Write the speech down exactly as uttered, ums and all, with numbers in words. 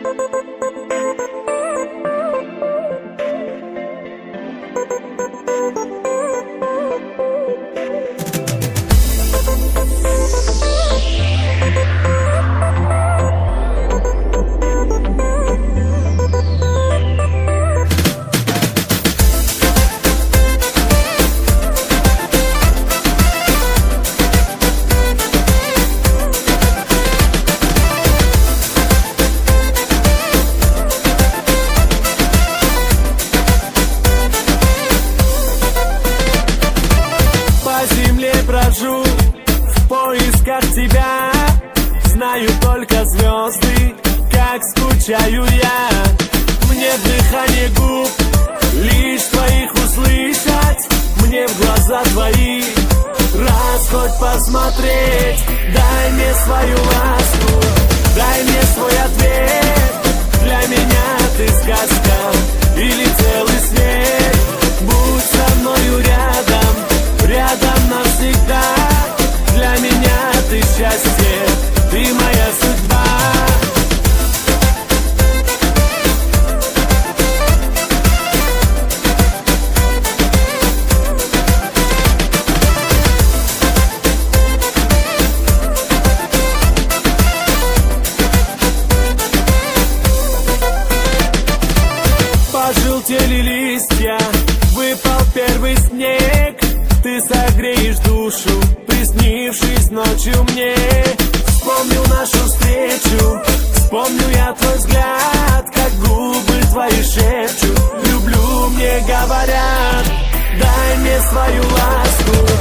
Брожу в поисках тебя, знаю только звезды, как скучаю я. Мне в дыхании губ лишь твоих услышать, мне в глаза твои раз хоть посмотреть. Дай мне свою ласку, дай мне свой ответ. Для меня ты сказка или целый свет. Будь со мною рядом, рядом навсегда. Для меня ты счастье, ты моя судьба. Пожелтели листья, выпал первый снег. Ты согреешь душу, приснившись ночью мне. Вспомнил нашу встречу, вспомню я твой взгляд, как губы твои шепчут: люблю, мне говорят. Дай мне свою ласку,